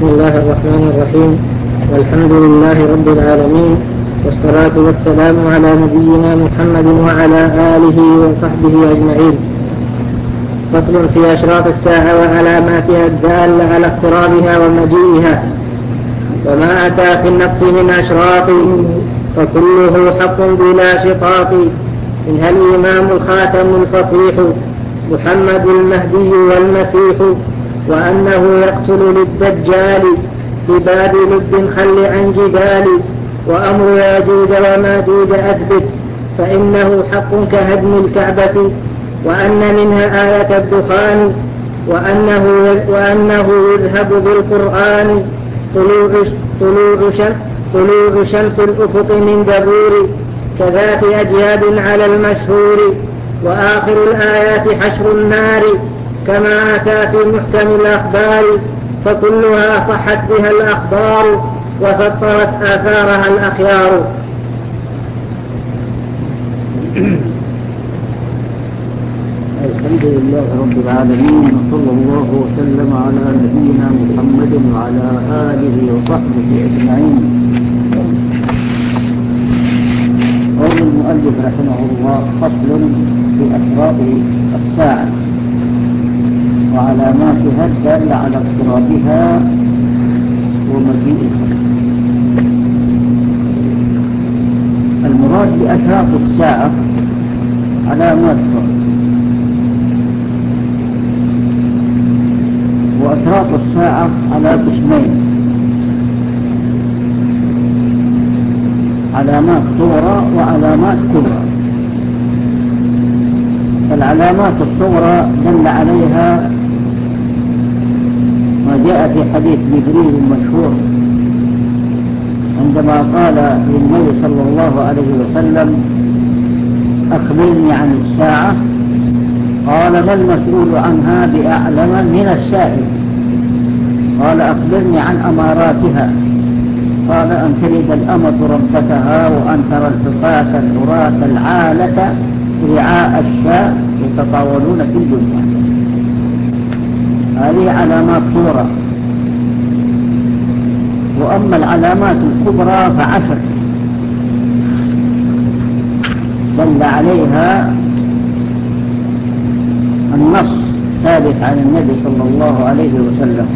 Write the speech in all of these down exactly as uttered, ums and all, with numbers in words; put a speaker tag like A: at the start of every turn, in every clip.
A: بسم الله الرحمن الرحيم، والحمد لله رب العالمين، والصلاة والسلام على نبينا محمد وعلى آله وصحبه أجمعين. فصل في أشراط الساعة وعلاماتها الدالة على اقترابها ومجيئها. وما أتى في النص من أشراط فكله حق بلا شطاط. منها الإمام الخاتم الفصيح محمد المهدي والمسيح، وأنه يقتل للدجال بباب لد خل عن جبال. وأمر ياجوج وماجوج أثبت فإنه حق كهدم الكعبة. وأن منها آية الدخان، وأنه, وأنه يذهب بالقرآن طلوع, طلوع, شمس طلوع شمس الأفق من دبور كذات أجياد على المشهور. وآخر الآيات حشر النار كما أتى في محكم الأخبار، فكلها صحت بها الأخبار وسطرت آثارها الأخيار.
B: الحمد لله رب العالمين، وصلى الله وسلم على نبينا محمد وعلى آله وصحبه أجمعين. قال المؤلف رحمه الله: فصل في أشراط الساعة وعلاماتها الدالة على اقترابها ومجيئها. المراد بأشراط الساعة علاماتها، وأشراط الساعة على قسمين: علامات صغرى وعلامات كبرى. فالعلامات الصغرى دل عليها ما جاء في حديث جبريل المشهور عندما قال للنبي صلى الله عليه وسلم: أخبرني عن الساعة. قال: ما المسؤول عنها بأعلم من السائل. قال: أخبرني عن أماراتها. قال: أن تلد الأمة ربتها، وأن ترى الحفاة العراة العالة رعاء الشاء يتطاولون في الدنيا. هذه علامات صغرى. وأما العلامات الكبرى فعشر دل عليها النص ثابت عن النبي صلى الله عليه وسلم.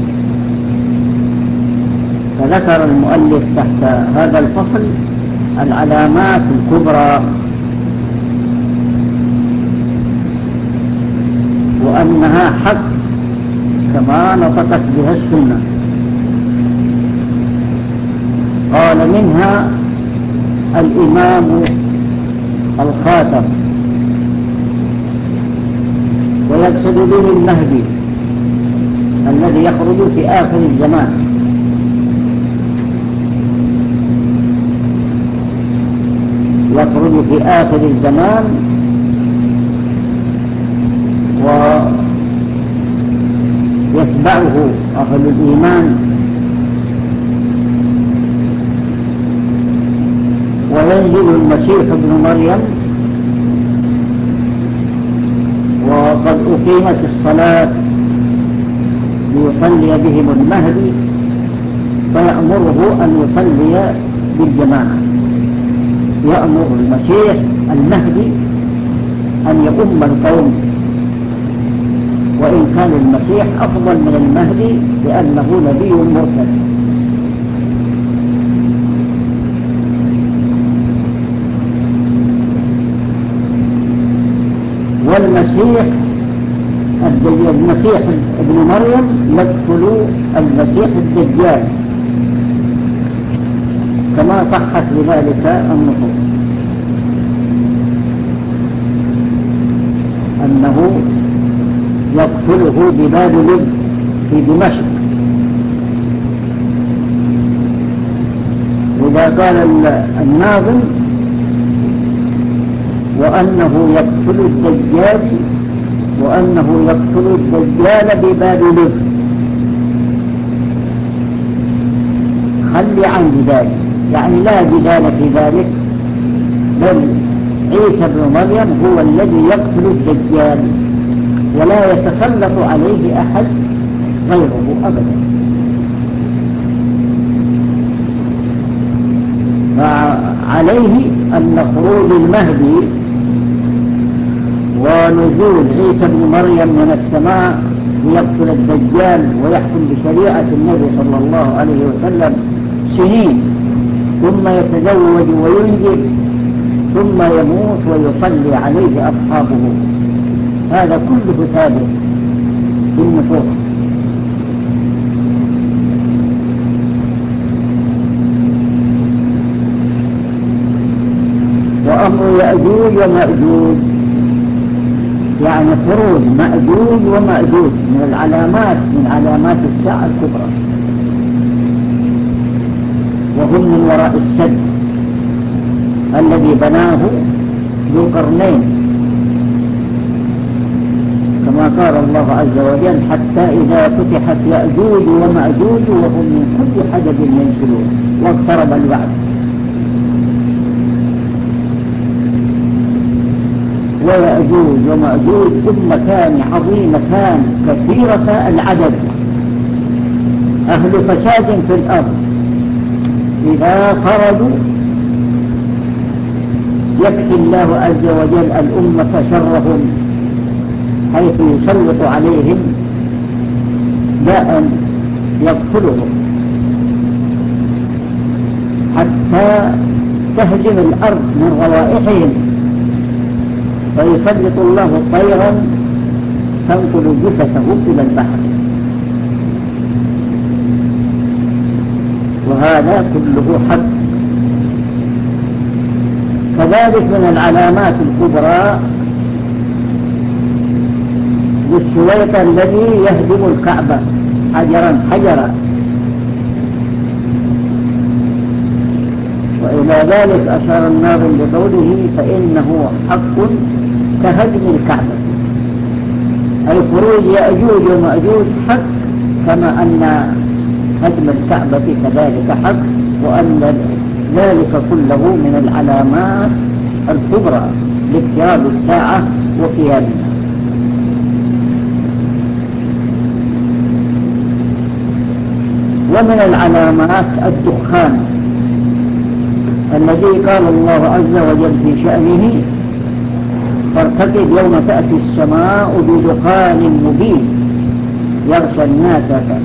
B: فذكر المؤلف تحت هذا الفصل العلامات الكبرى، وأنها حق كما نطقت بها السنة. قال: منها الإمام الخاتم، ويقصد به المهدي الذي يخرج في آخر الزمان. يخرج في آخر الزمان ويتبعه أهل الإيمان، وينزل المسيح ابن مريم، وقد أقيمت الصلاة ليصلي بهم المهدي، فيأمره أن يصلي بالجماعة. يأمر المسيح المهدي أن يؤم القوم، وإن كان المسيح أفضل من المهدي لأنه نبي مرسل. والمسيح المسيح ابن مريم يدخل المسيح الدجال كما صحت بذلك النصوص، أنه يقتله بباب لد في دمشق. وإذا قال الناظم: وأنه يقتل الدجال وأنه يقتل الدجال بباب لد، خلي عن جدال، يعني لا جدال في ذلك، بل عيسى ابن مريم هو الذي يقتل الدجال، ولا يتسلط عليه أحد غيره أبدا. عليه أن خروج المهدي ونزول عيسى بن مريم من السماء ليقتل الدجال ويحكم بشريعة النبي صلى الله عليه وسلم سنين، ثم يتزوج وينجب، ثم يموت ويصلي عليه أصحابه، هذا كله ثابت بالنصوص. وأمر يأجوج ومأجوج يعني خروج مأجوج ومأجوج من العلامات من علامات الساعة الكبرى، وهم من وراء السد الذي بناه ذو قرنين، كما قال الله عز وجل: حتى إذا فتحت يأجوج ومأجوج وهم من كل حدب ينسلون واقترب الوعد. ويأجوج ومأجوج أمتان عظيمتان كثيرة العدد، أهل فساد في الأرض، إذا خرجوا يكفي الله عز وجل الأمة شرهم، حيث يسلط عليهم داء يقتلهم حتى تهجم الأرض من روائحهم، فيسلط الله طيرا تنقل جثته إلى البحر. وهذا كله حق. كذلك من العلامات الكبرى بالسويق الذي يهدم الكعبة حجرا حجرا، وإلى ذلك أشار الناظم بقوله: فإنه حق كهدم الكعبة، أي خروج يأجوج ومأجوج حق، كما أن هدم الكعبة كذلك حق، وأن ذلك كله من العلامات الكبرى لاقتراب الساعة وقيامها. ومن العلامات الدخان الذي قال الله عز وجل في شأنه: فارتقب يوم تأتي السماء بدخان مبين يغشى الناس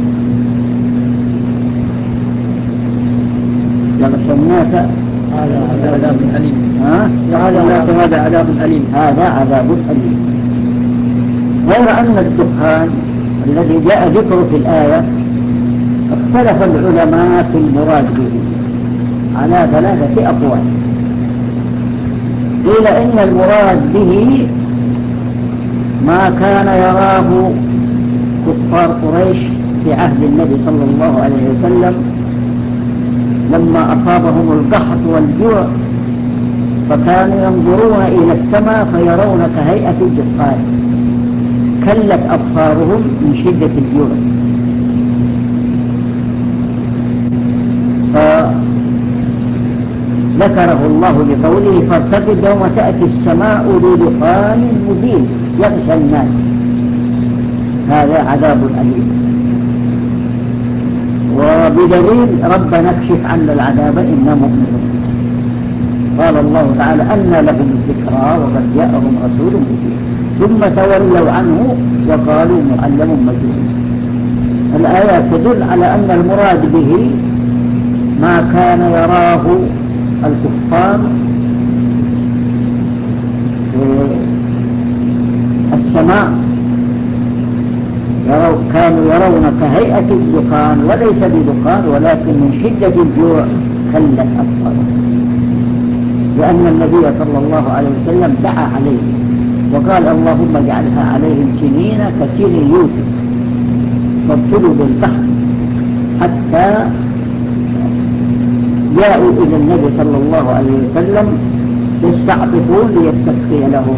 B: يغشى الناس
A: هذا عذاب أليم.
B: هذا
A: هذا عذاب أليم.
B: هذا عذاب أليم. غير أن الدخان الذي جاء ذكره في الآية اختلف العلماء في المراد به على ثلاثة أقوال. قيل إن المراد به ما كان يراه كفار قريش في عهد النبي صلى الله عليه وسلم لما أصابهم القحط والجوع، فكانوا ينظرون إلى السماء فيرون كهيئة الدخان، كلت أبصارهم من شدة الجوع. فذكره الله بقوله: فارتقب يوم تأتي السماء بدخان مبين يغشى الناس، هذا عذاب أليم. وبدليل: ربنا اكشف عنا العذاب إنا مؤمنون. قال الله تعالى: أنى لهم الذكرى وقد جاءهم رسول مبين، ثم تولوا عنه وقالوا معلم مجنون. الآيات تدل على أن المراد به ما كان يراه الكفار في السماء، يروا كانوا يرون كهيئة الدخان وليس بدخان، ولكن من شدة الجوع كلت أبصارهم، لأن النبي صلى الله عليه وسلم دعا عليه وقال: اللهم اجعلها عليهم سنين كسن يوسف، فابتلوا بالبحر حتى جاءوا إلى النبي صلى الله عليه وسلم يستعطفون ليستسقي لهم.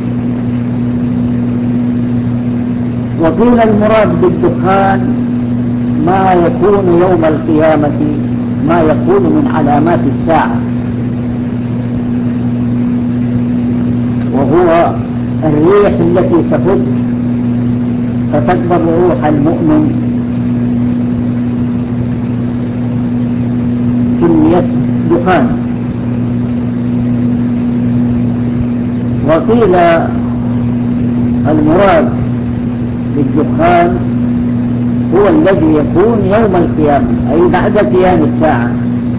B: وقيل المراد بالدخان ما يكون يوم القيامة، ما يكون من علامات الساعة، وهو الريح التي تفد فتكبر روح المؤمن كمية دخان، وقيل المراد بالدخان هو الذي يكون يوم القيامة أي بعد قيام الساعة.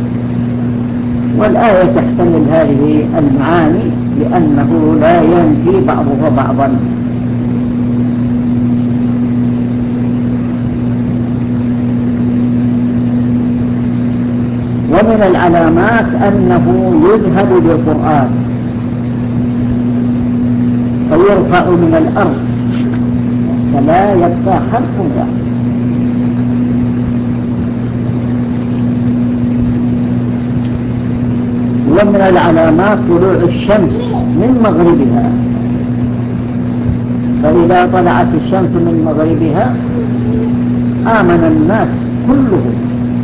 B: والآية تحتمل هذه المعاني لأنه لا ينفي بعضها بعضا. ومن العلامات أنه يذهب بالقرآن فيرفع من الأرض فلا يبقى حرف واحد. ومن العلامات طلوع الشمس من مغربها، فإذا طلعت الشمس من مغربها آمن الناس كلهم،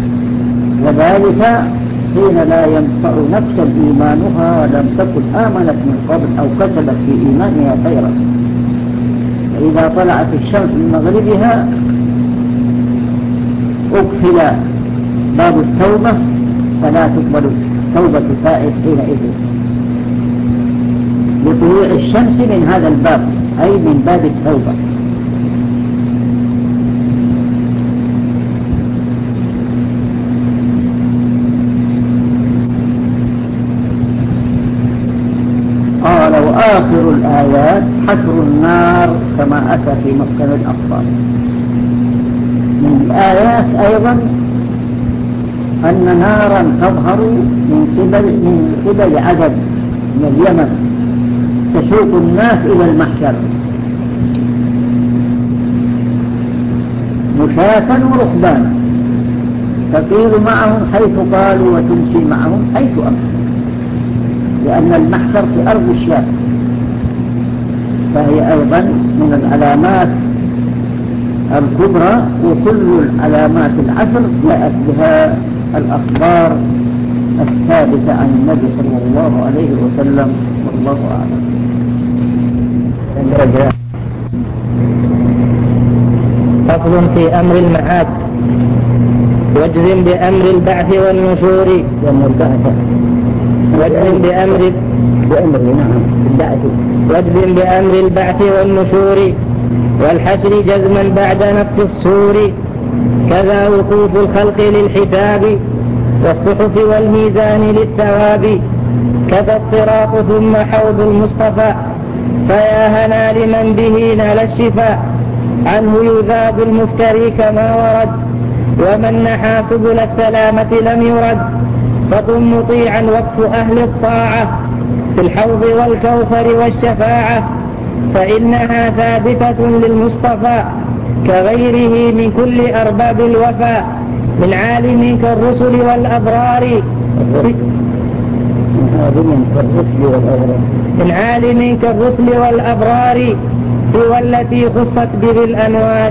B: وذلك حين لا ينفع نفسا إيمانها ولم تكن آمنت من قبل أو كسبت في إيمانها خيرا. فإذا طلعت الشمس من مغربها أقفل باب التوبة فلا تقبل توبة تائب حينئذ لطلوع الشمس من هذا الباب أي من باب التوبة. قال وآخر الآيات حشر النار كما أتى في مسكن الأخبار. من الآيات أيضا أن نارا تظهر من قبل من قبل عدد من اليمن تسوق الناس إلى المحشر مشاة وركبانا، تطير معهم حيث قالوا وتمشي معهم حيث أمروا، لأن المحشر في أرض الشام. فهي أيضا من العلامات الكبرى، وكل العلامات العشر جاءت بها الأخبار الثابتة عن النبي صلى الله عليه وسلم والله أعلم.
C: فصل في أمر المعاد. واجزم بأمر البعث والنشور واجزم بأمر
B: بأمر نعم البعث
C: واجزم بأمر البعث والنشور والحشر جزما بعد نفخ الصور. كذا وقوف الخلق للحساب والصحف والميزان للثواب. كذا الصراط ثم حوض المصطفى فيا هنا لمن به نال الشفاء. عنه يذاب المفتري كما ورد ومن نحى سبل السلامة لم يرد. فقم مطيعا وقف أهل الطاعة في الحوض والكوثر والشفاعة فإنها ثابتة للمصطفى كغيره من كل أرباب الوفاء. من عالم كالرسل والأبرار من عالم كالرسل والأبرار سوى التي خصت به الأنوار.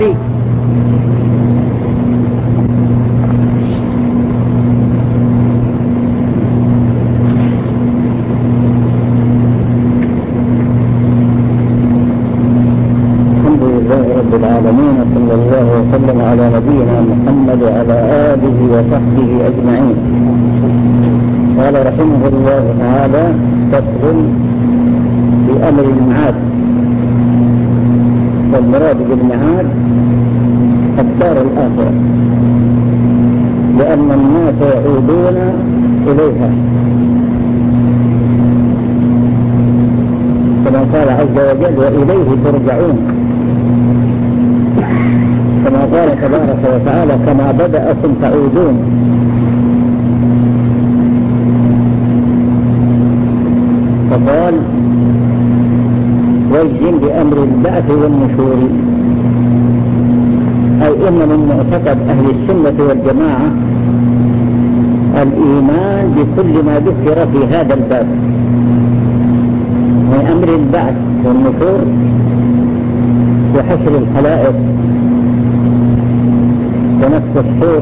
B: العالمين صلى الله وسلم على نبينا محمد وعلى آله وصحبه أجمعين. قال رحمه الله تعالى فصل في أمر المعاد. والمراد بالمعاد الدار الآخرة، لأن الناس يعودون إليها كما قال عز وجل وإليه ترجعون، كما قال تبارك وتعالى كما بدأكم تعودون. فقال واجزم بأمر البعث والنشور، أي إن من معتقد أهل السنة والجماعة الإيمان بكل ما ذكر في هذا الباب من أمر البعث والنشور وحشر الخلائق ونفخ الصور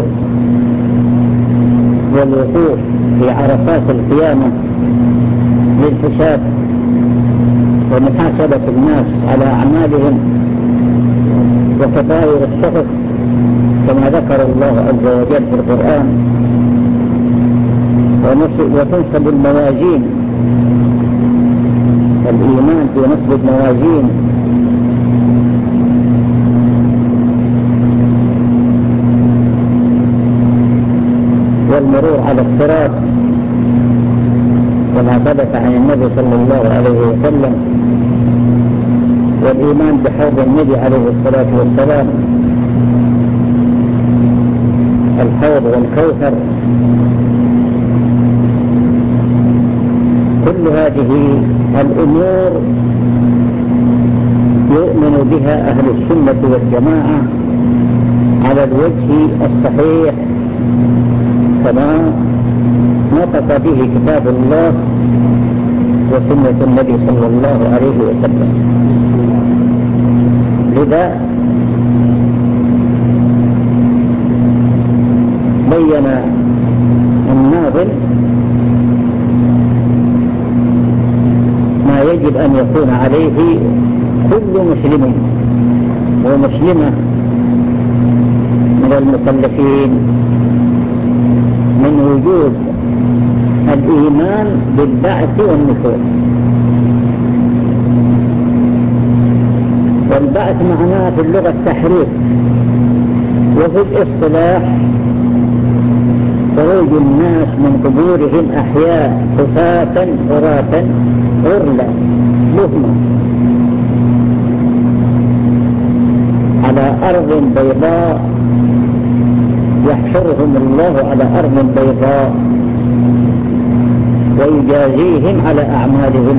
B: والوقوف في عرصات القيامة للحساب ومحاسبة الناس على أعمالهم وتطاير الصحف كما ذكر الله عز وجل في القرآن، وتنصب الموازين الإيمان في نصب الموازين والمرور على الصراط كما ثبت عن النبي صلى الله عليه وسلم، والإيمان بحوض النبي عليه الصلاة والسلام، الحوض والكوثر، كل هذه الأمور يؤمن بها أهل السنة والجماعة على الوجه الصحيح كما نطق به كتاب الله وسنة النبي صلى الله عليه وسلم. لذا بين الناظم ما يجب أن يكون عليه كل مسلم ومسلمة من المكلفين من وجود الإيمان بالبعث والنشور. والبعث معناه في اللغة التحريك، وفي الاصطلاح خروج الناس من قبورهم أحياء حفاة عراة غرلا لهما على أرض بيضاء، يحشرهم الله على أرض بيضاء ويجازيهم على أعمالهم.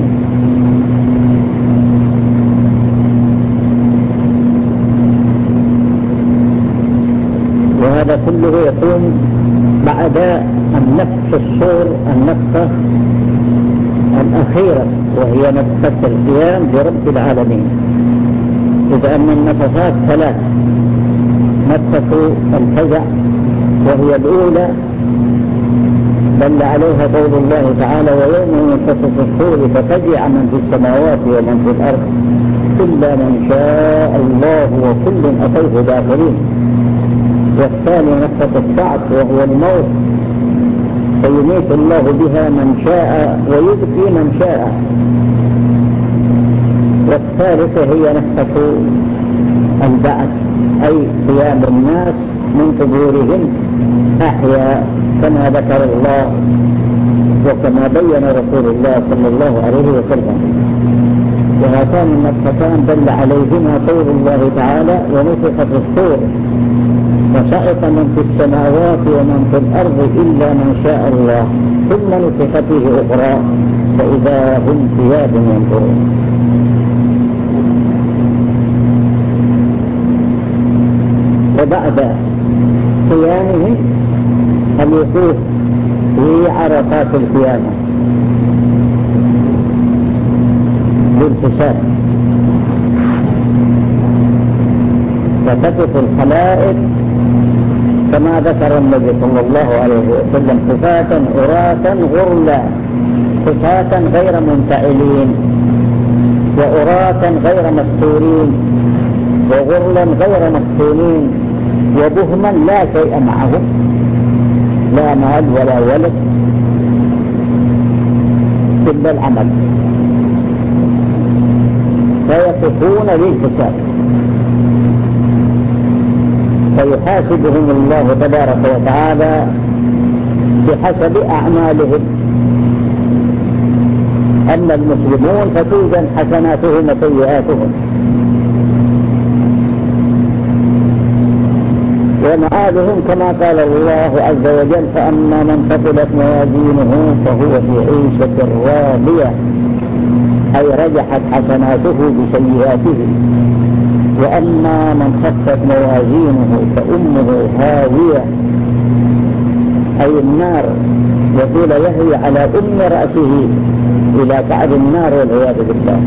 B: وهذا كله يكون بعد النفخ الصور النفخة الأخيرة، وهي نفخة القيام برب العالمين. إذا أن النفخات ثلاث: نفخة الفزع وهي الأولى دل عليها قول الله تعالى: ويوم ينفخ في الصور ففزع من في السماوات ومن في الأرض إلا من شاء الله وكل أتوه داخلين. والثاني نفخة الصعق وهو الموت، فيميت الله بها من شاء ويبقي من شاء. والثالثة هي نفخة البعث، أي قيام الناس من قبورهم أحياء كما ذكر الله وكما بين رسول الله صلى الله عليه وسلم. وهاتان النفختان دل عليهما قول الله تعالى: ونفخ في الصور فصعق من في السماوات ومن في الأرض إلا من شاء الله ثم نفخ فيه أخرى فإذا هم قيام ينظرون. وبعد قيامهم الوقوف في عرفات القيامة بالحساب، وتقف الخلائق كما ذكر النبي صلى الله عليه وسلم: حفاة عراة غرلا، حفاة غير منفعلين، وعراة غير مستورين، وغرلا غير مفتونين، وبهما لا شيء معهم، لا مال ولا ولد إلا العمل، فيقفون للحساب فيحاسبهم الله تبارك وتعالى بحسب أعمالهم. أما المسلمون فتوزن حسناتهم وسيئاتهم، ومآلهم كما قال الله عز وجل: فأما من ثقلت موازينه فهو في عيشة راضية، أي رجحت حسناته بسيئاته. وأما من خفت موازينه فأمه هاوية، أي النار، يقول يهوي على أم رأسه إلى كعب النار والعياذ بالله.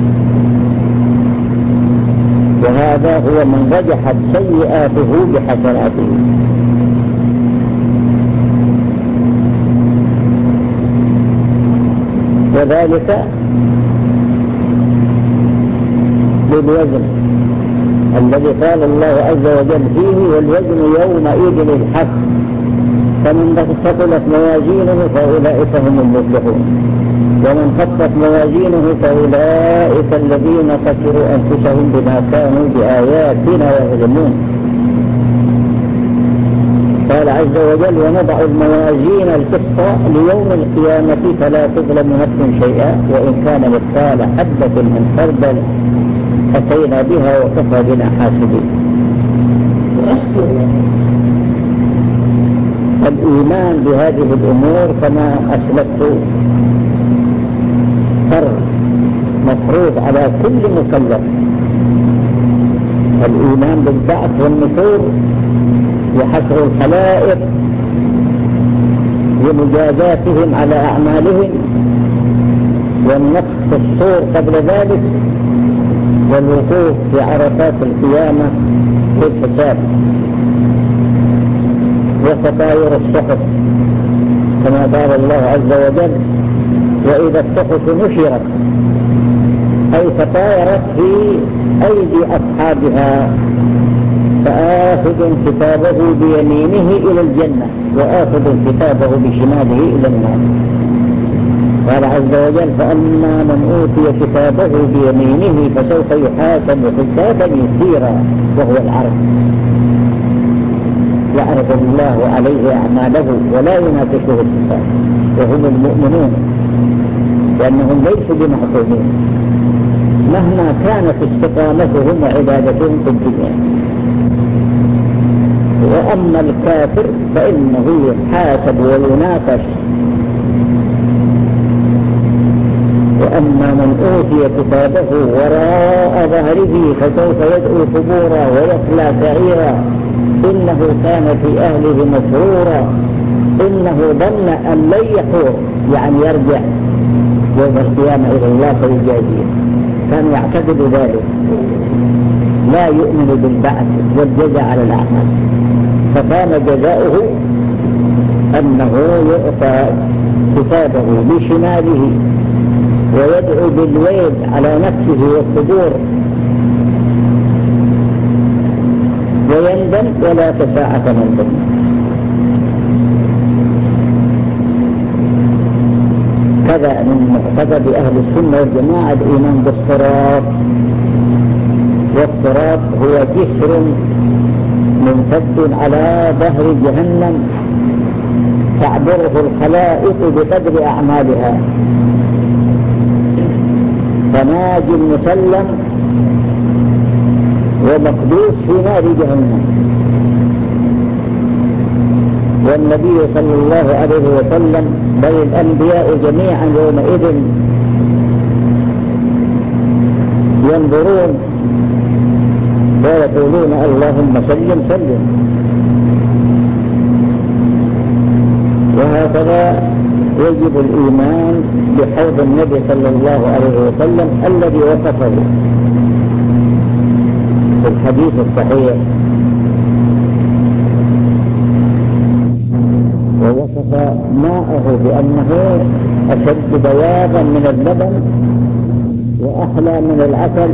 B: وهذا هو من رجحت سيئاته بحسناته. وذلك بالوزن الذي قال الله عز وجل فيه: والوزن يومئذ الحق، فمن ثقلت موازينه فأولئك هم المفلحون. ومن خفت موازينه فأولئك الذين خسروا أنفسهم بما كانوا بآياتنا يظلمون. قال عز وجل: ونضع الموازين القسط ليوم القيامة فلا تظلم نفس شيئا وإن كان مثقال حبة من خردل أتينا بها وكفى بنا حاسبين. الإيمان بهذه الأمور كما أسلفت فرض مفروض على كل مكلف. الإيمان بالبعث والنشور وحشر الخلائق لمجازاتهم على أعمالهم، والنفخ في الصور قبل ذلك، والوقوف في عرفات القيامة في الحساب، وتطاير الصحف كما قال الله عز وجل: وإذا الصحف نشرت، أي تطايرت في أيدي أصحابها، فآخذ كتابه بيمينه إلى الجنة وآخذ كتابه بشماله إلى النار. قال عز وجل: فأما من أوتي كتابه بيمينه فسوف يحاسب حسابا يسيرا وهو العرض، يعرض الله عليه أعماله ولا يناقشه الحساب، وهم المؤمنون، لأنهم ليسوا بمعصومين مهما كانت استقامتهم وعبادتهم في الدنيا. وأما الكافر فإنه يحاسب ويناقش. وأما من أوتي كتابه وراء ظهره فسوف يدعو ثبورا ويصلى سعيرا إنه كان في أهله مسرورا إنه ظن أن لن يحور، يعني يرجع يوم القيامة إلى الله فيجازيه. كان يعتقد ذلك، لا يؤمن بالبعث والجزاء على الأعمال، فكان جزاؤه أنه يؤتى كتابه بشماله ويدعو بالويل على نفسه والصدور ويندم ولا تساعة ندم. كذا من معتقد أهل السنة والجماعة الإيمان بالصراط. والصراط هو جسر ممتد على ظهر جهنم تعبره الخلائق بقدر أعمالها، فناج مسلم ومقدوس في نار جهنم. والنبي صلى الله عليه وسلم بل الأنبياء جميعا يومئذ ينظرون ويقولون: اللهم سلم سلم. وهكذا يجب الإيمان بحوض النبي صلى الله عليه وسلم الذي وصفه في الحديث الصحيح، ووصف ماءه بأنه أشد بياضا من اللبن وأحلى من العسل،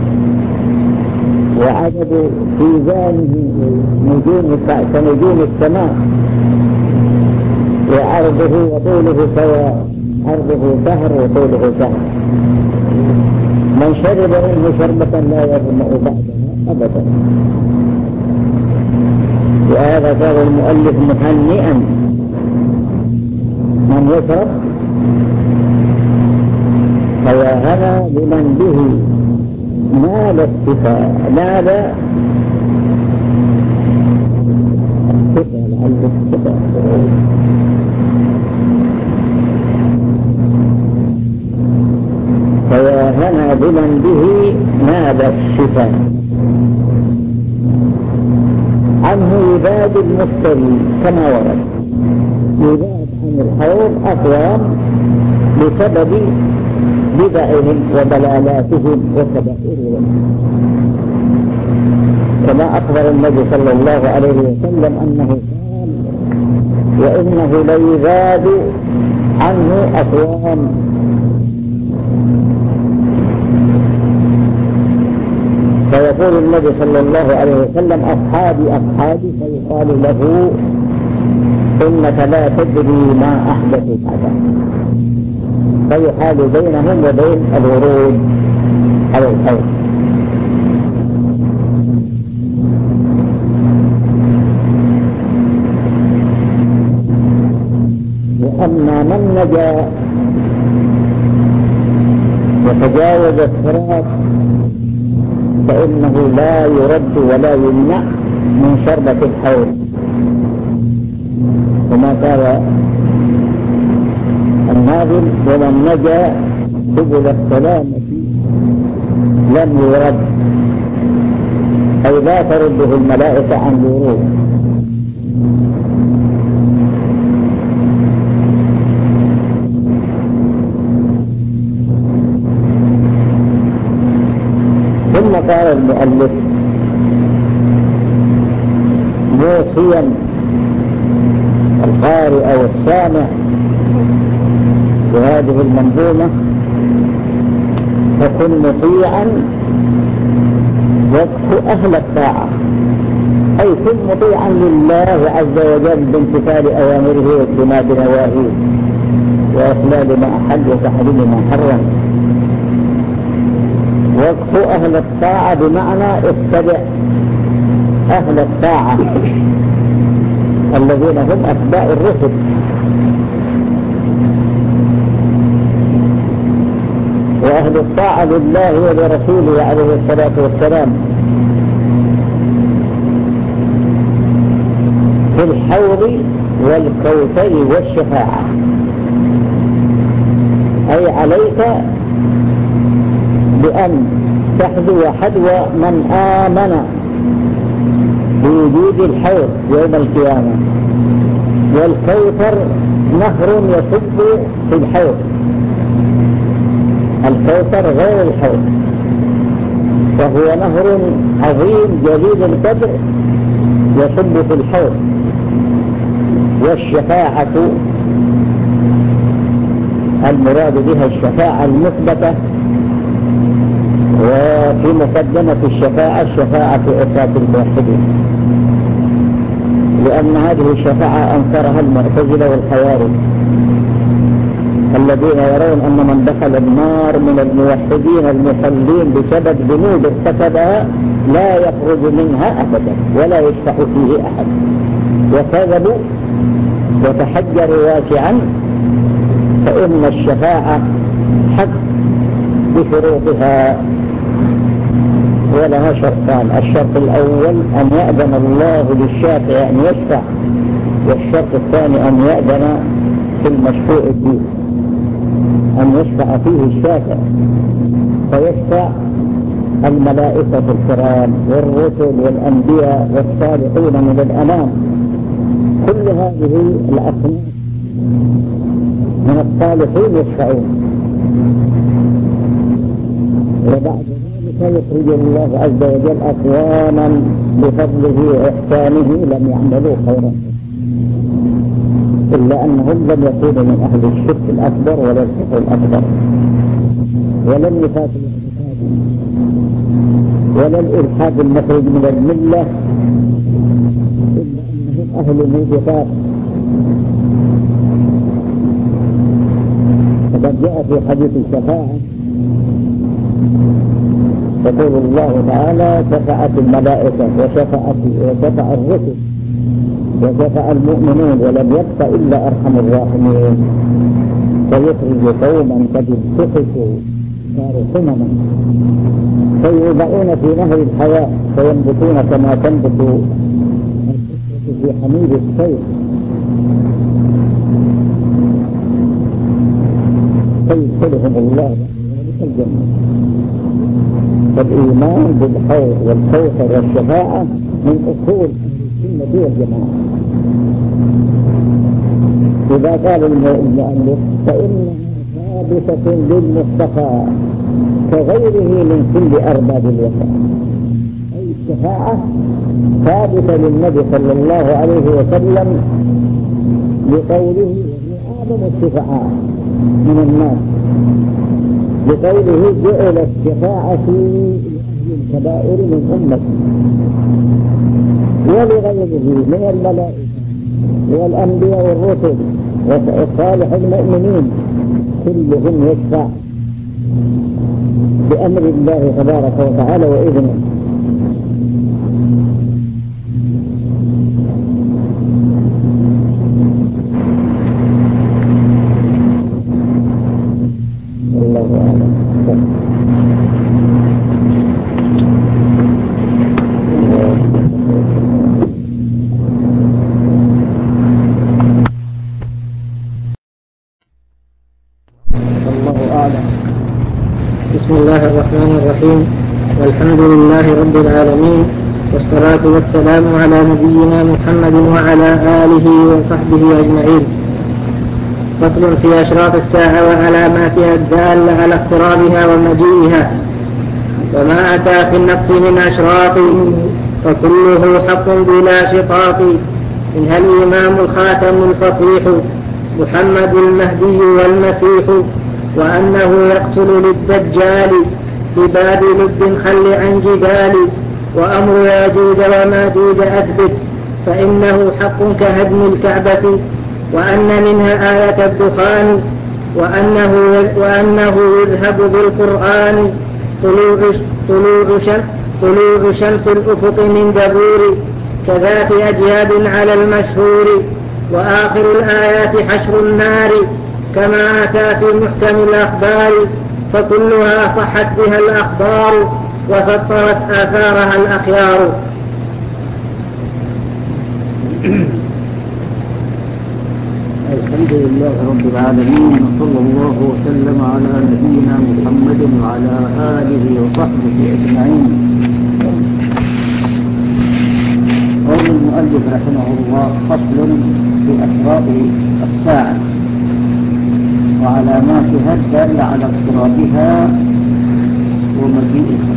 B: وعدد فيزانه نجوم كنجوم السماء، وعرضه وطوله سواء، عرضه شهر وطوله شهر. من شرب منه شربة لا يظمأ بعدها أبدا. وهذا قال المؤلف مهنئا من يشرب، فيا هنا لمن به نال الشفاء، نال الشفاء لعل الشفاء فيا هنا بمن به نال الشفاء. عنه يباد المفتري كما ورد، يباد عن الحوض أقوام بسبب بدعهم وضلالاتهم وكبائرهم، كما أخبر النبي صلى الله عليه وسلم أنه قال: وإنه ليذاد عنه أقوام فيقول النبي صلى الله عليه وسلم: أصحابي أصحابي، فيقال له: إنك لا تدري ما أحدث بعدك. فيحال بينهم وبين الورود على الحوض. وأما من نجا وتجاوز الصراط فإنه لا يرد ولا يمنع من شربة الحوض، وما قال الناظم ومن نجا سبل السلامة لم يرد، أي لا ترده الملائكة عن الورود. ثم قال المؤلف موصيا القارئ والسامع بهذه المنظومة فكن مطيعا واتق أهل الطاعة، أي كن مطيعا لله عز وجل بامتثال أوامره واجتناب نواهيه وإخلال ما أحل وتحريم ما حرم. واتق أهل الطاعة بمعنى اتبع أهل الطاعة الذين هم أتباع الرسل، وأهل الطاعة لله ولرسوله عليه الصلاة والسلام في الحوض والكوثر والشفاعة. أي عليك بأن تحذو حذو من آمن بوجود الحوض يوم القيامة. والكوثر نهر يصب في الحوض، الكوثر غير الحوض، فهو نهر عظيم جليل القدر يصب في الحوض. والشفاعة المراد بها الشفاعة المثبتة، وفي مقدمة الشفاعة الشفاعة في إفراد الموحدين، لأن هذه الشفاعة أنكرها المعتزلة والخوارج الذين يرون أن من دخل النار من الموحدين المصلين بسبب ذنوب ارتكبها لا يخرج منها أبدا ولا يشفع فيه أحد، وكذبوا وتحجروا واسعا، فإن الشفاعة حق بشروطها ولها شرطان. الشرط الأول أن يأذن الله للشافع أن يشفع، والشرط الثاني أن يأذن في المشفوع فيه أن يشفع فيه الشافع، فيشفع الملائكة الكرام والرسل والأنبياء والصالحون من الأنام، كل هذه الأصناف من الصالحين يشفعون. وبعد ذلك يخرج الله عز وجل أقواما بفضله وإحسانه لم يعملوا خيرا، إلا أنهم لم يكونوا من أهل الشرك الأكبر ولا الكفر الأكبر ولا النفاق الاعتقادي ولا الإلحاد المخرج من الملة، إلا أنهم أهل الانتفاق. فقد جاء في حديث الشفاعة يقول الله تعالى شفعت الملائكة وشفعت وشفع الرسل وشفع المؤمنون ولم يبق إلا أرحم الراحمين، فيخرج قوما قد انتقصوا صاروا سمما فيوضعون في نهر الحياة فينبتون كما تنبت القشرة في حميد السيف، فيدخلهم الله في الجنة. فالإيمان بالحوض والكوثر والشفاعة من أصول السنة والجماعة. إذا قال المؤلف فإنها ثابتة للمصطفى كغيره من كل أرباب الوفاء، أي الشفاعة ثابتة للنبي صلى الله عليه وسلم لقوله أعظم الشفعاء من الناس، لقوله جعل الشفاعة لأهل الكبائر من أمتي، ولغيره من الملائكة والأنبياء والرسل وصالح المؤمنين كلهم يشفع بأمر الله تبارك وتعالى وإذنه. الله أعلم.
C: بسم الله الرحمن الرحيم، والحمد لله رب العالمين، والصلاة والسلام على نبينا محمد وعلى آله وصحبه أجمعين. فصل في أشراط الساعة وعلاماتها الدالة على اقترابها ومجيئها. وما أتى في النص من أشراط فكله حق بلا شقاق، منها الإمام الخاتم الفصيح محمد المهدي والمسيح، وأنه يقتل للدجال بباب لد خل عن جدال، وأمر ياجوج وماجوج أثبت فإنه حق كهدم الكعبة، وأن منها آية الدخان، وأنه, وأنه يذهب بالقرآن طلوع, طلوع, شمس طلوع شمس الأفق من دبور كذات أجياد على المشهور، وآخر الآيات حشر النار كما أتى في محكم الأخبار، فكلها صحت بها الأخبار وسطرت آثارها الأخيار.
B: الحمد لله رب العالمين، وصلى الله وسلم على نبينا محمد وعلى آله وصحبه أجمعين. قول المؤلف رحمه الله: فصل في أشراط الساعة وعلاماتها الدالة على اقترابها ومجيئها.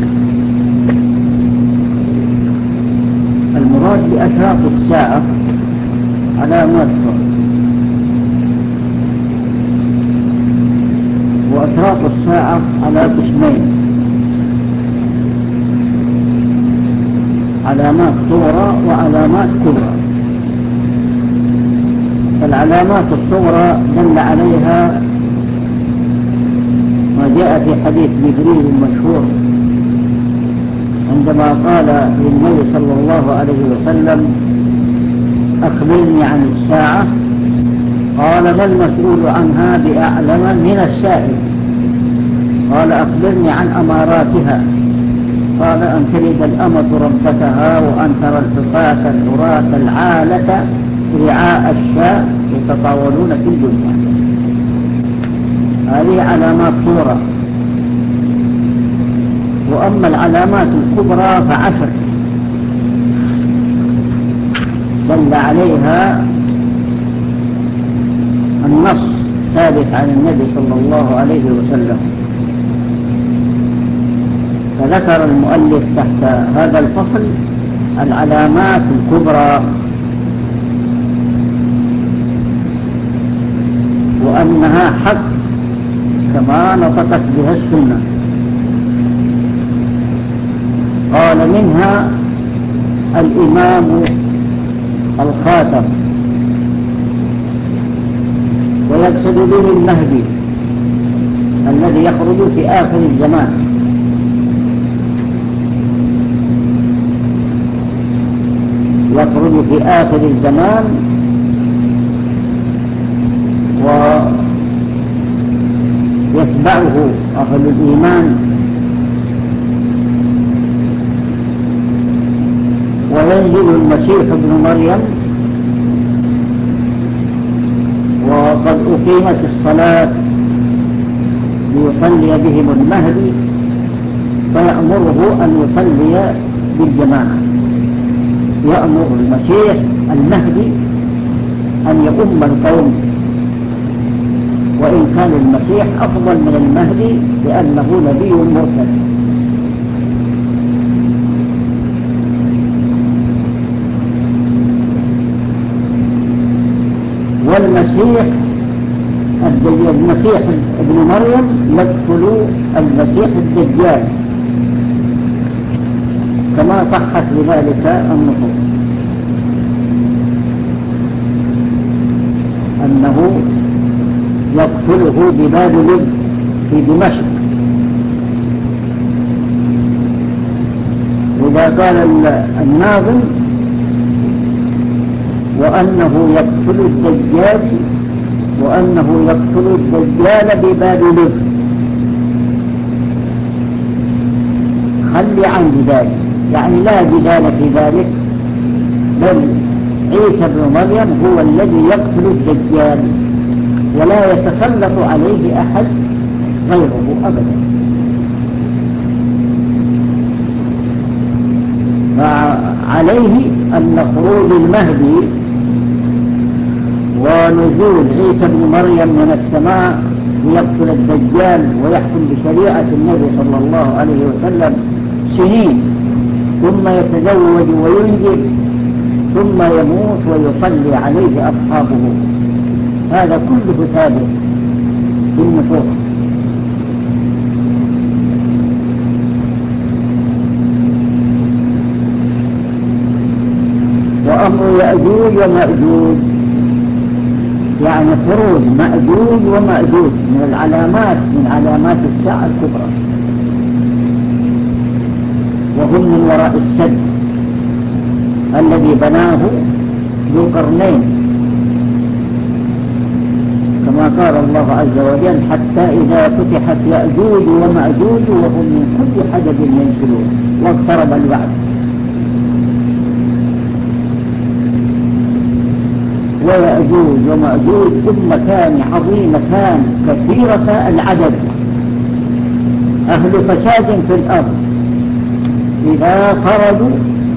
B: المراد بأشراط الساعة علاماتها، وأشراط الساعة على قسمين: علامات صغرى وعلامات كبرى. العلامات الصغرى دل عليها ما جاء في حديث جبريل المشهور عندما قال للنبي صلى الله عليه وسلم: أخبرني عن الساعة. قال: ما المسؤول عنها بأعلم من السائل. قال: أخبرني عن أماراتها. قال: أن تلد الأمة ربتها، وأن ترى الحفاة العراة العالة رعاء الشاة يتطاولون في البنيان. هذه علامات صغرى. وأما العلامات الكبرى فعشر دل عليها النص ثابت عن النبي صلى الله عليه وسلم. فذكر المؤلف تحت هذا الفصل العلامات الكبرى، وأنها حق كما نطقت بها السنة. قال: منها الإمام الخاتم، ويقصد به المهدي الذي يخرج في آخر الزمان. يخرج في آخر الزمان ويتبعه أهل الإيمان، وينزل المسيح ابن مريم، وقد أقيمت الصلاة ليصلي بهم المهدي، فيأمره أن يصلي بالجماعة. يأمر المسيح المهدي أن يؤم القوم، وإن كان المسيح أفضل من المهدي لأنه نبي مرسل. والمسيح المسيح ابن مريم يدخل المسيح الدجال كما صحت بذلك النصوص، أنه يقتله بباب لب في دمشق. إذا قال الناظم وأنه يقتل الدجال وأنه يقتل الدجال بباب لب، خلي عن جدال، يعني لا جدال في ذلك، بل عيسى بن مريم هو الذي يقتل الدجال ولا يتسلط عليه أحد غيره أبدا. فعليه أن خروج المهدي ونزول عيسى بن مريم من السماء ليقتل الدجال ويحكم بشريعة النبي صلى الله عليه وسلم سنين، ثم يتزوج وينجب، ثم يموت ويصلي عليه أصحابه، هذا كله ثابت في النصوص. وأمر يأجوج ومأجوج يعني خروج مأجوج ومأجوج من العلامات من علامات الساعة الكبرى، وهم من وراء السد الذي بناه ذو القرنين، كما قال الله عز وجل حتى إذا فتحت يأجوج ومأجوج وهم من كل حدب ينسلون واقترب الوعد. ويأجوج ومأجوج أمتان عظيمتان كثيرة العدد، أهل فساد في الأرض، إذا خرجوا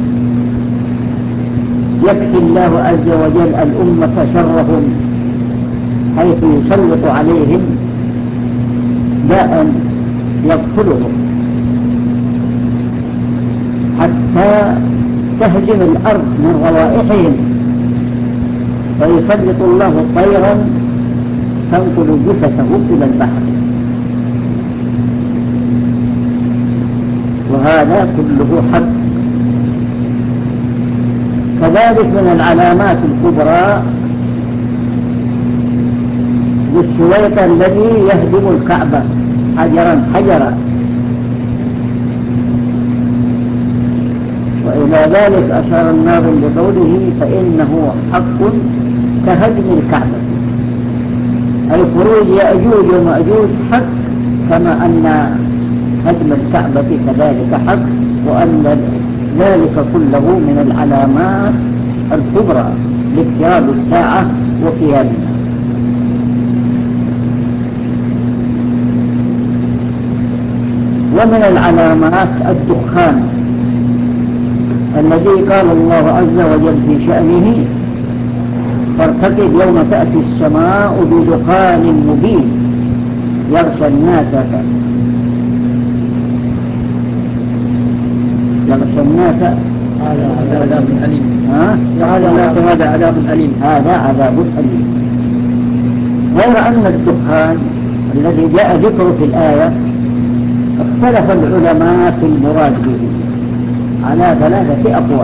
B: يكفي الله عز وجل الأمة شرهم، حيث يسلط عليهم داء يقتلهم حتى تهجم الأرض من روائحهم، فيسلط الله طيرا تنقل جثته إلى البحر. وهذا كله حق. كذلك من العلامات الكبرى للسويق الذي يهدم الكعبة حجرا حجرا، وإلى ذلك أشار الناظم بقوله فإنه حق كهدم الكعبة، أي خروج يأجوج ومأجوج حق، كما أن هدم الكعبة كذلك حق، وأن ذلك كله من العلامات الكبرى لاقتراب الساعة وقيامها. ومن العلامات الدخان الذي قال الله عز وجل في شأنه فارتقب يوم تأتي السماء بدخان مبين يغشى الناس يغشى الناس
A: هذا عذاب أليم.
B: ها؟
A: هذا عذاب أليم.
B: هذا عذاب أليم. غير أن الدخان الذي جاء ذكره في الآية اختلف العلماء في المراد به على ثلاثة أقوال.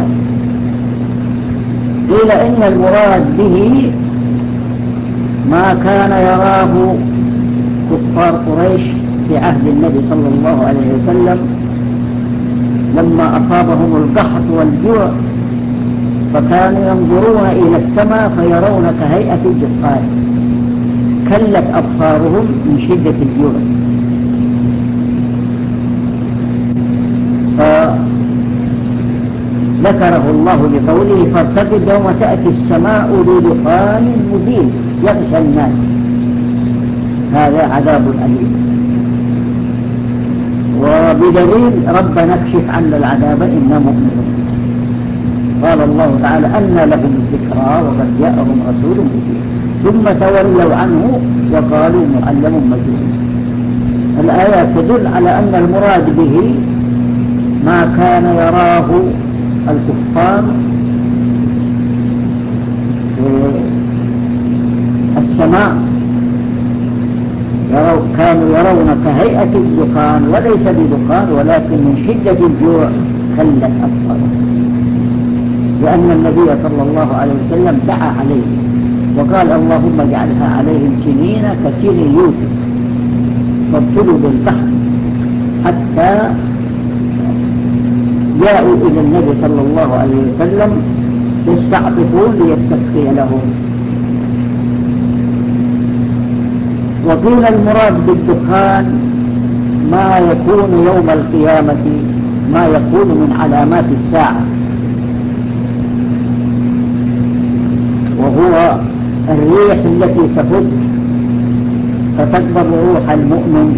B: قيل إن المراد به ما كان يراه كفار قريش في عهد النبي صلى الله عليه وسلم لما أصابهم القحط والجوع، فكانوا ينظرون إلى السماء فيرون كهيئة الدخان، كلت أبصارهم من شدة الجوع. فذكره الله بقوله فارتقب يوم تأتي السماء بدخان مبين يغشى الناس، هذا عذاب أليم. وبدليل ربنا اكشف عنا العذاب إنا مؤمنون، قال الله تعالى أن لهم الذكرى وقد جاءهم رسول مبين ثم تولوا عنه وقالوا معلم مجنون. الآيات تدل على أن المراد به ما كان يراه الكفار في السماء، يروا كانوا يرون كهيئة الدخان وليس بدخان ولكن من شدة الجوع كلت أبصارهم، لأن النبي صلى الله عليه وسلم دعا عليه وقال اللهم اجعلها عليهم سنين كسن يوسف فابتلوا بالبحر حتى جاءوا إلى النبي صلى الله عليه وسلم يستعطفون ليستسقي لهم. وقيل المراد بالدخان ما يكون يوم القيامة، ما يكون من علامات الساعة، وهو الريح التي تفد فتكبر روح المؤمن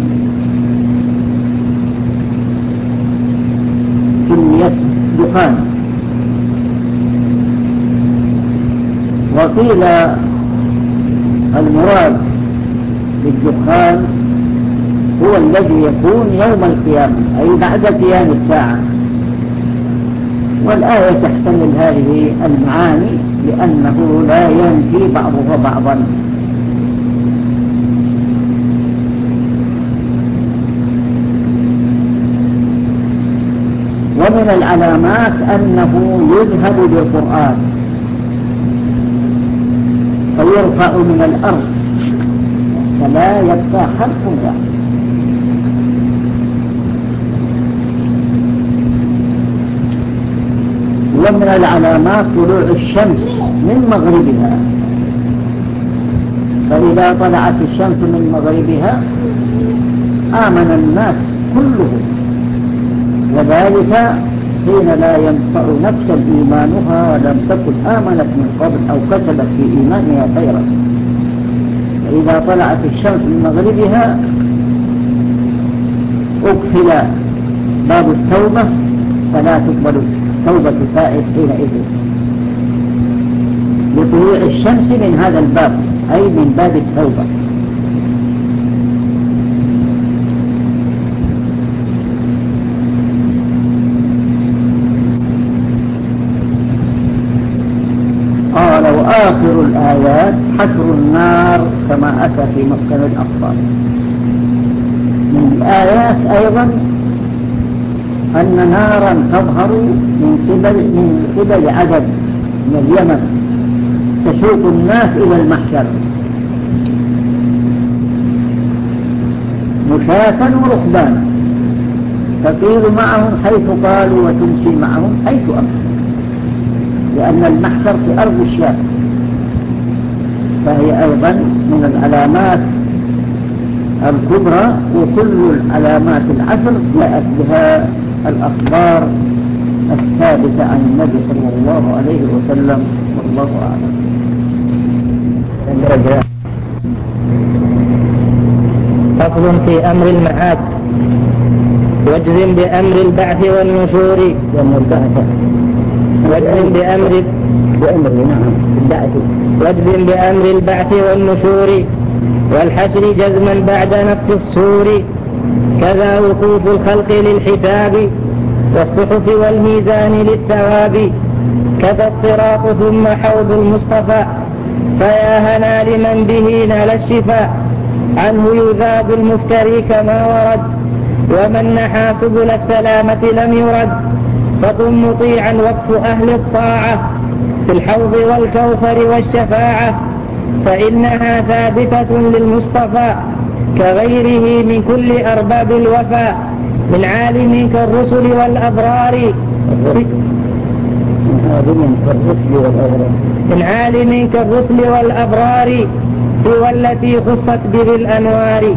B: كمية دخان. وقيل المراد بالدخان هو الذي يكون يوم القيامة أي بعد قيام الساعة. والآية تحتمل هذه المعاني لأنه لا ينفي بعضها بعضا. ومن العلامات أنه يذهب بالقرآن فيرفع من الأرض فلا يبقى حرف واحد. ومن العلامات طلوع الشمس من مغربها، فإذا طلعت الشمس من مغربها آمن الناس كلهم، وذلك حين لا ينفع نفسا إيمانها ولم تكن آمنت من قبل أو كسبت في إيمانها خيرا. فإذا طلعت الشمس من مغربها أقفل باب التوبة فلا تقبل توبة تائب حينئذ لطلوع الشمس من هذا الباب أي من باب التوبة. قال وآخر الآيات حشر النار كما أتى في مسكن الأخبار. من الآيات أيضا أن نارا تظهر من قبل من قبل عدد من اليمن تسوق الناس إلى المحشر مشاة وركبانا، تطير معهم حيث قالوا وتمشي معهم حيث أمروا، لأن المحشر في أرض الشام. فهي أيضا من العلامات الكبرى، وكل العلامات العشر جاءت بها الأخبار الثابتة عن النبي صلى الله عليه وسلم والله أعلم.
C: فصل في أمر المعاد. واجزم بأمر البعث والنشور. واجزم بأمر
B: بأمر نعم البعث.
C: واجزم بأمر البعث والنشور والحشر جزما بعد نفخ الصور. كذا وقوف الخلق للحساب والصحف والميزان للثواب. كذا الصراط ثم حوض المصطفى فيا هنا لمن به نال الشفاء. عنه يذاب المفتري كما ورد ومن نحى سبل السلامة لم يرد. فقم مطيعا وقف أهل الطاعة في الحوض والكوثر والشفاعة فإنها ثابتة للمصطفى كغيره من كل أرباب الوفاء من عالم كالرسل والأبرار. من عالم كالرسل والأبرار سوى التي خصت به الأنوار.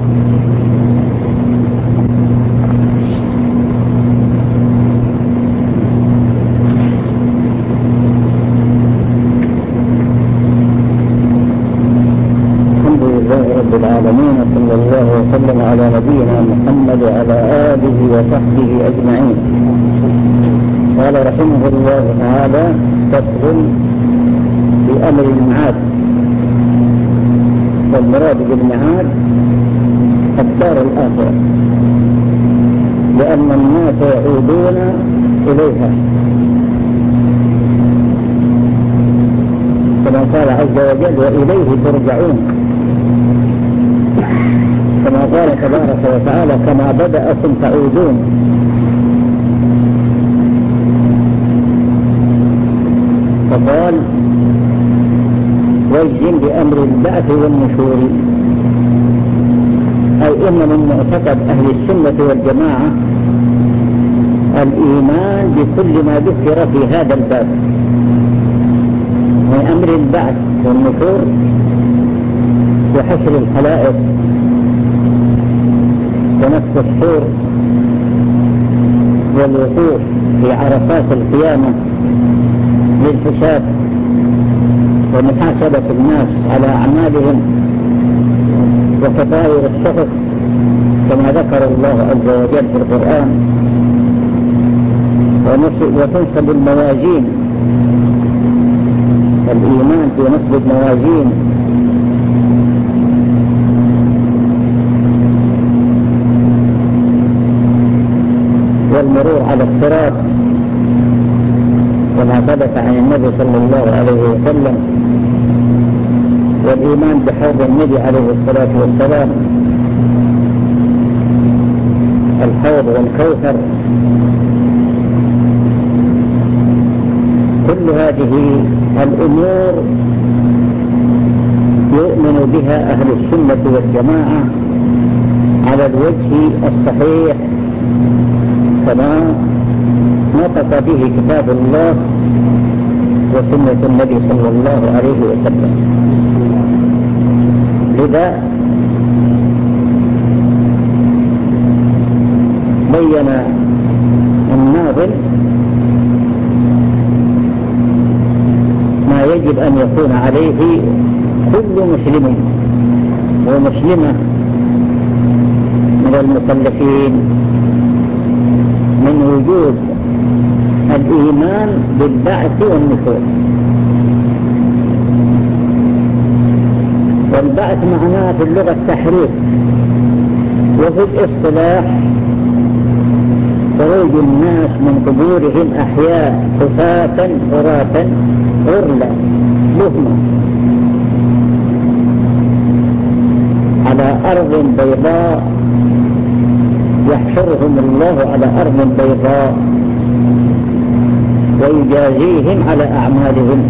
B: العالمين صلى الله وسلم على نبينا محمد وعلى آله وصحبه أجمعين. قال رحمه الله تعالى فصل في أمر المعاد. والمراد بالمعاد الدار الآخرة، لأن الناس يعودون إليها كما قال عز وجل وإليه ترجعون، كما قال تبارك وتعالى كما بدأكم تعودون. فقال وجه بأمر البعث والنشور. أي إن من معتقد أهل السنة والجماعة الإيمان بكل ما ذكر في هذا الباب من أمر البعث والنشور وحشر الخلائق ونفخ الصور والوقوف في عرصات القيامة للحساب ومحاسبة الناس على أعمالهم وتطاير الصحف كما ذكر الله عز وجل في القرآن، وتنصب الموازين، الإيمان في نصب الموازين والمرور على الصراط كما ثبت عن النبي صلى الله عليه وسلم، والإيمان بحوض النبي عليه الصلاة والسلام، الحوض والكوثر. كل هذه الأمور يؤمن بها أهل السنة والجماعة على الوجه الصحيح كما نطق به كتاب الله وسنة النبي صلى الله عليه وسلم. لذا بين الناظم ما يجب أن يكون عليه كل مسلم ومسلمة من المكلفين من وجود الإيمان بالبعث والنشور. والبعث معناه في اللغة التحريك، وفي الاصطلاح خروج الناس من قبورهم أحياء حفاة عراة غرلا لهما على أرض بيضاء، يحشرهم الله على أرض بيضاء ويجازيهم على أعمالهم.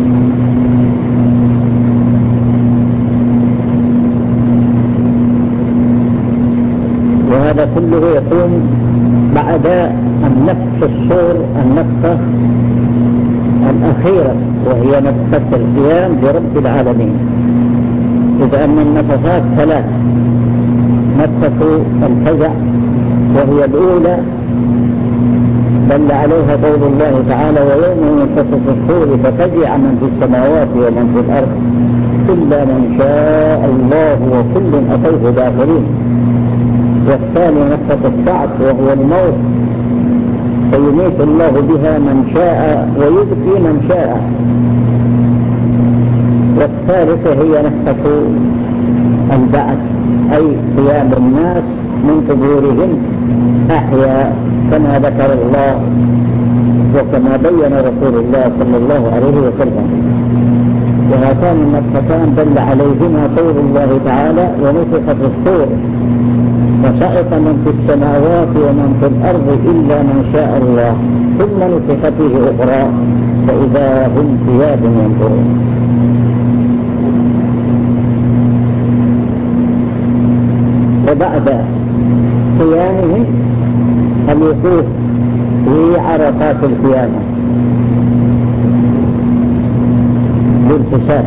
B: وهذا كله يكون بعد النفخ الصور، النفخة الأخيرة وهي نفخة القيام برب العالمين. إذ أن النفخات ثلاث: نفخة الفزع وهي الأولى دل عليها قول الله تعالى: ويوم ينفخ في الصور ففزع من في السماوات ومن في الأرض إلا من شاء الله وكل أتوه داخلين. والثاني نفخة الصعق وهو الموت فيميت الله بها من شاء ويبقي من شاء. والثالثة هي نفخة البعث، أي قيام الناس من قبورهم أحياء كما ذكر الله وكما بين رسول الله صلى الله عليه وسلم. وهاتان النفختان دل عليهما قول الله تعالى: ونفخ في الصور فصعق من في السماوات ومن في الأرض إلا من شاء الله ثم نفخ فيه أخرى فإذا هم قيام ينظرون. وبعد قيامهم الوقوف في عرفات القيامة بالحساب،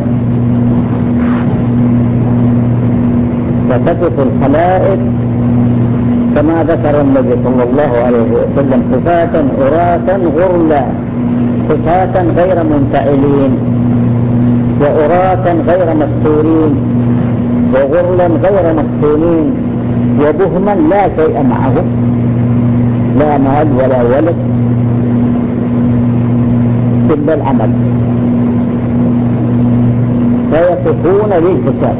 B: فتقف الخلائق كما ذكر النبي صلى الله عليه وسلم: حفاة عراة غرلا، حفاة غير منفعلين، وعراة غير مستورين، وغرلا غير مفتونين، وبهما لا شيء معهم، لا مال ولا ولد إلا العمل، فيقفون للحساب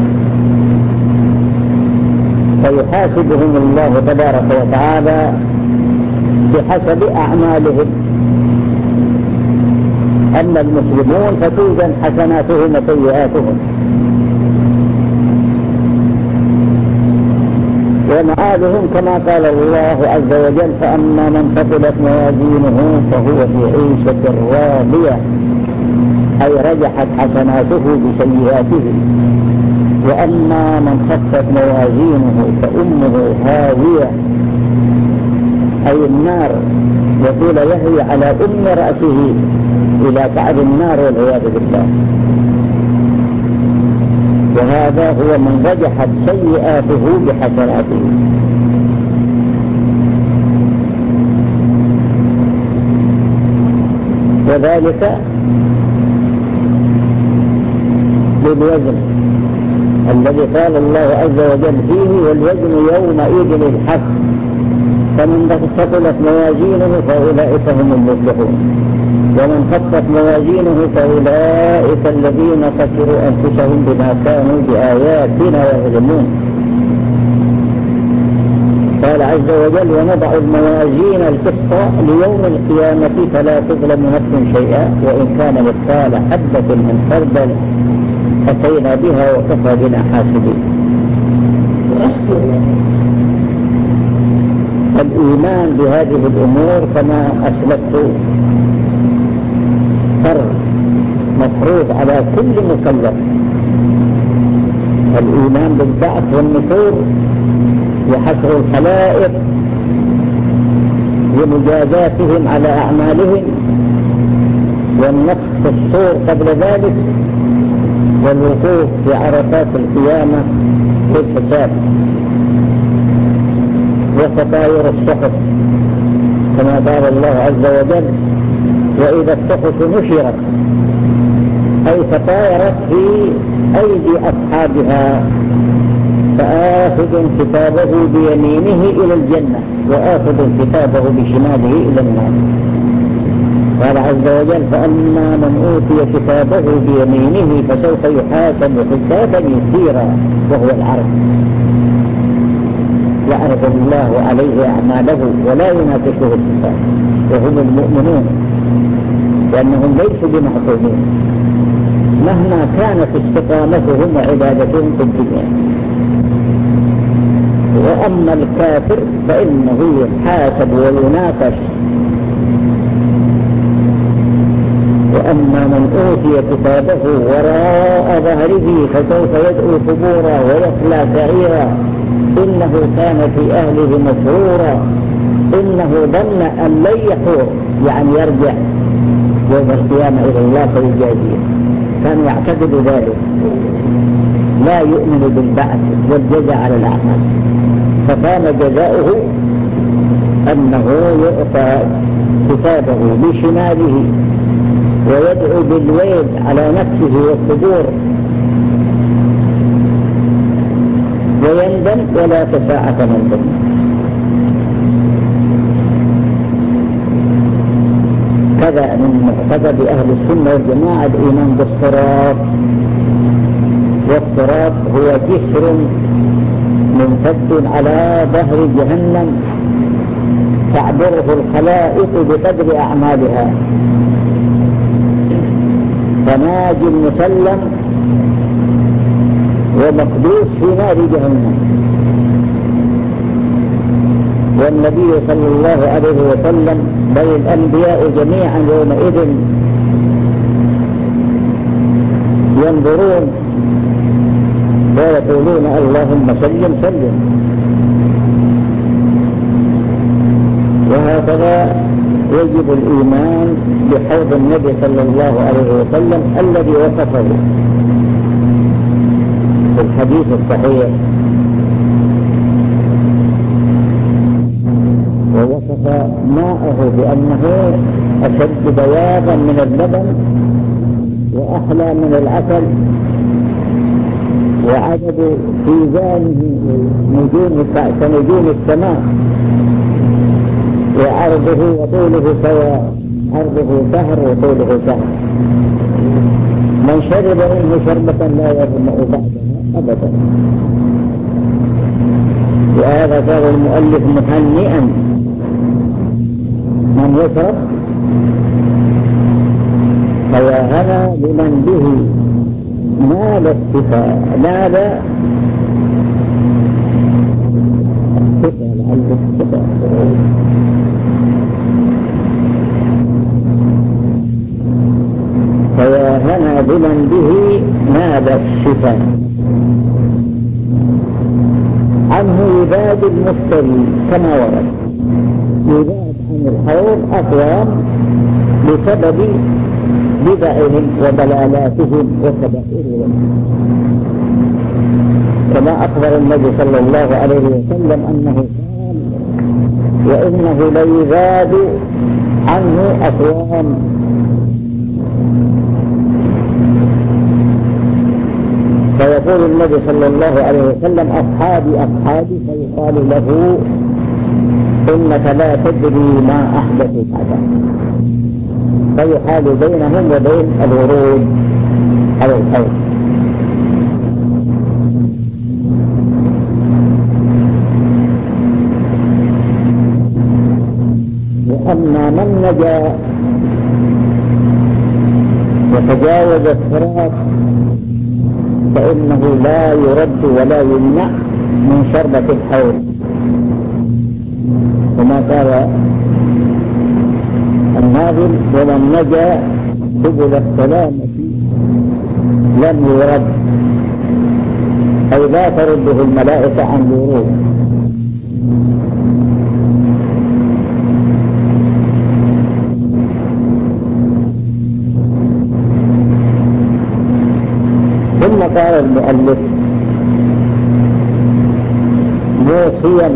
B: فيحاسبهم الله تبارك وتعالى بحسب أعمالهم. أما المسلمون فتوزن حسناتهم وسيئاتهم، ومآلهم كما قال الله عز وجل: فأما من ثقلت موازينه فهو في عيشة راضية أي رجحت حسناته بسيئاته. وأما من خفت موازينه فأمه هاوية، أي النار، يقول يهوي على أم رأسه إلى كعب النار والعياذ بالله. وهذا هو من رجحت سيئاته بحسناته. وذلك بالوزن الذي قال الله عز وجل فيه: والوزن يومئذ الحق، فمن ثقلت موازينه فأولئك هم المفلحون، ومن خفت موازينه فأولئك الذين خسروا أنفسهم بما كانوا بآياتنا يظلمون. قال عز وجل: ونضع الموازين القسط ليوم القيامة فلا تظلم نفس شيئا وإن كان مثقال حبة من خردل أتينا بها وكفى بنا حاسبين. الإيمان بهذه الأمور كما أسلفت فرض مفروض على كل مكلف. الإيمان بالبعث والنشور وحشر الخلائق ومجازاتهم على أعمالهم والنفخ في الصور قبل ذلك والوقوف في عرفات القيامة في الحساب وتطاير الصحف كما قال الله عز وجل: وإذا الصحف نشرت، أي تطايرت في أيدي أصحابها، فآخذ كتابه بيمينه إلى الجنة وآخذ كتابه بشماله إلى النار. قال عز وجل: فأما من أوتي كتابه بيمينه فسوف يحاسب حسابا يسيرا وهو العرض، يعرض الله عليه أعماله ولا يناقشه الحساب، وهم المؤمنون، لأنهم ليسوا بمعصومين مهما كانت استقامتهم وعبادتهم في الدنيا. وأما الكافر فإنه يحاسب ويناقش. وأما من أوتي كتابه وراء ظهره فسوف يدعو ثبورا ويصلى سعيرا إنه كان في أهله مسرورا إنه ظن أن لن يحور، يعني يرجع يوم القيامة إلى الله فيجازيه. كان يعتقد ذلك، لا يؤمن بالبعث والجزاء على الأعمال، فكان جزاؤه أنه يؤتى كتابه بشماله ويدعو بالويل على نفسه والصدور ويندم ولا تساعة ندم. كذا من معتقد أهل السنة والجماعة الإيمان بالصراط. والصراط هو جسر ممتد على ظهر جهنم تعبره الخلائق بقدر أعمالها، فناج مسلم ومقدوس في نار جهنم. والنبي صلى الله عليه وسلم بل الأنبياء جميعا يومئذ ينظرون ويقولون: اللهم سلم سلم. وهكذا يجب الإيمان بحوض النبي صلى الله عليه وسلم الذي وصفه في الحديث الصحيح، ووصف ماءه بأنه أشد بياضا من اللبن وأحلى من العسل، وعدد فيزانه نجوم كنجوم السماء، وعرضه وطوله سواء، عرضه شهر وطوله شهر. من شرب منه شربة لا يظمأ بعدها أبدا. وهذا قال المؤلف: مهنئا من يشرب، فيا هنا لمن به نال الشفاء، نال الشفاء لعل الشفاء. فيا هنا بمن به نال الشفاء. عنه يباد المفتري كما ورد، يباد عن الحوض أقوام بسبب بدعهم وضلالاتهم وكبائرهم، كما أخبر النبي صلى الله عليه وسلم أنه قال: وإنه ليباد عنه أقوام فيقول النبي صلى الله عليه وسلم: أصحابي أصحابي، فيقال له: إنك لا تدري ما أحدث بعد، فيحال بينهم وبين الورود على الحوض. وأما من نجا وتجاوز الصراط فإنه لا يرد ولا يمنع من شربة الحوض، وما قال الناظم: ومن نجا سبل السلامة لم يرد، أي لا ترده الملائكة عن الورود. ثم قال المؤلف موصيا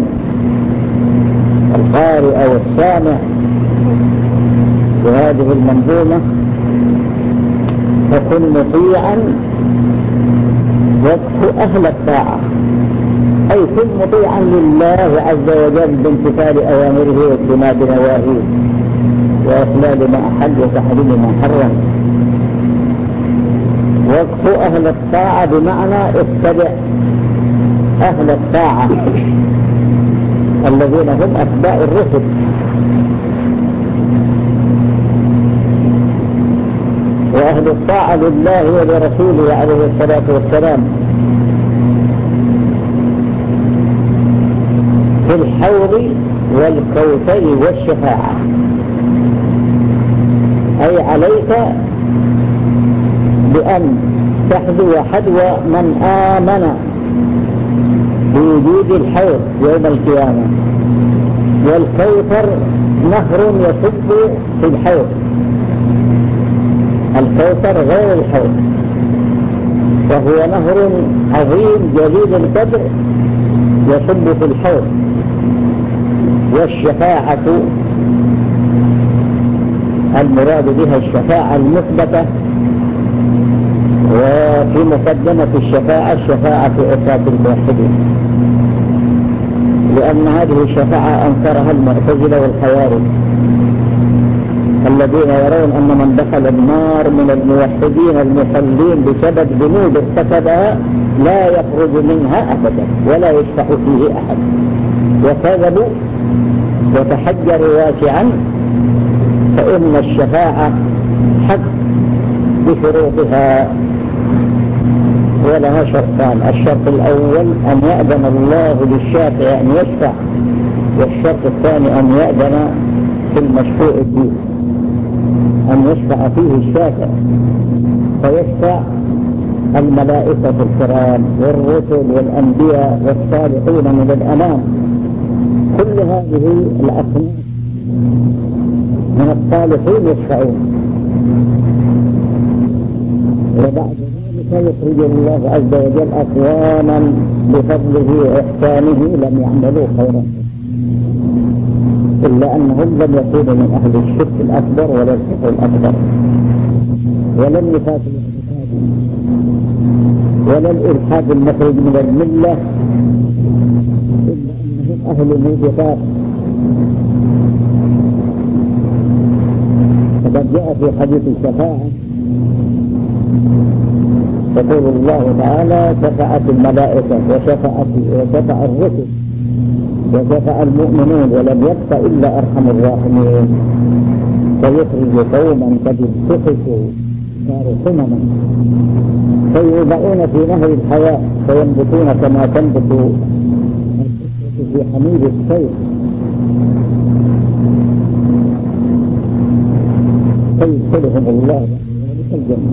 B: القارئ والسامع بهذه المنظومة: فكن مطيعا واتق أهل الطاعة، أي كن مطيعا لله عز وجل بامتثال أوامره واجتناب نواهيه وإخلال ما أحل وتحريم ما حرم. واتق أهل الطاعة بمعنى اتبع أهل الطاعة الذين هم أتباع الرسل، وأهل الطاعة لله ولرسوله عليه الصلاة والسلام في الحوض والكوثر والشفاعة. أي عليك بأن تحذو حذو من آمن بوجود الحوض يوم القيامة. والكوثر نهر يصب في الحوض، الكوثر غير الحوض، وهو نهر عظيم جليل القدر يصب في الحوض. والشفاعة المراد بها الشفاعة المثبتة، وفي مقدمة الشفاعة الشفاعة في عصاة الموحدين، لأن هذه الشفاعة أنكرها المعتزلة والخوارج الذين يرون أن من دخل النار من الموحدين المصلين بسبب ذنوب ارتكبها لا يخرج منها أبدا ولا يشفع فيه أحد، وكذبوا وتحجروا واسعا، فإن الشفاعة حق بشروطها ولها شرطان: الشرط الأول أن يأذن الله للشافع أن يشفع، والشرط الثاني أن يأذن في المشفوع فيه أن يشفع فيه الشافع، فيشفع الملائكة الكرام والرسل والأنبياء والصالحين من الأنام. كل هذه الأصناف من الصالحين يشفعون، وبعد ذلك يخرج الله عز وجل أقواما بفضله وإحسانه لم يعملوا خيرا، إلا أنهم لم يكونوا من أهل الشرك الأكبر ولا الكفر الأكبر ولا النفاق الاعتقادي ولا الإلحاد المخرج من الملة، إلا أنهم أهل النفاق. فقد جاء في حديث الشفاعة يقول الله تعالى: شفعت الملائكة وشفعت وشفع الرسل وشفع المؤمنون ولم يبق إلا أرحم الراحمين، فيخرج قوما قد اتخذوا صاروا سمما فيوضعون في نهر الحياة فينبتون كما تنبت في حميد السيف، فيدخلهم الله الجنة.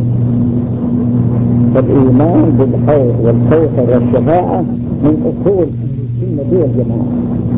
B: فالإيمان بالحوض والكوثر والشفاعة من أصول السنة والجماعة.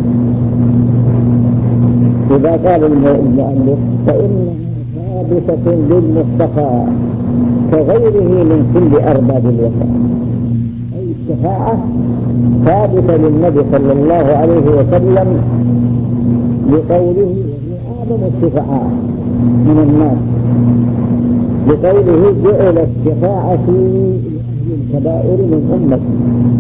B: إذا قال المؤلف فإنها ثابتة للمصطفى كغيره من كل أرباب الوفاء، أي الشفاعة ثابتة للنبي صلى الله عليه وسلم لقوله أعظم الشفعاء من الناس، لقوله جعل الشفاعة لأهل الكبائر من أمتي،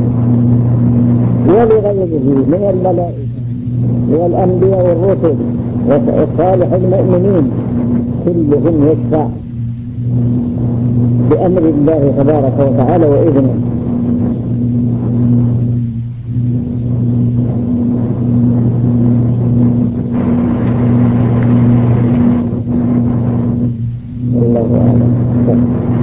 B: ولغيره من الملائكة والأنبياء والرسل وصالح المؤمنين كلهم يشفع بأمر الله تبارك وتعالى وإذنه. الله أعلم.